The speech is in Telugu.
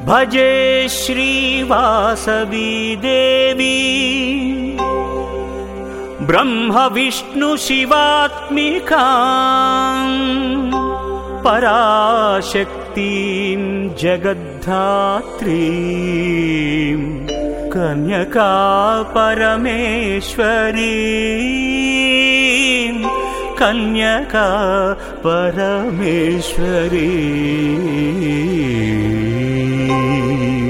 భజే శ్రీవాసవీ దేవి బ్రహ్మ విష్ణు శివాత్మికాం పరాశక్తిం జగద్ధాత్రీం కన్యకా పరమేశ్వరీం కన్యకా పరమేశ్వరీ.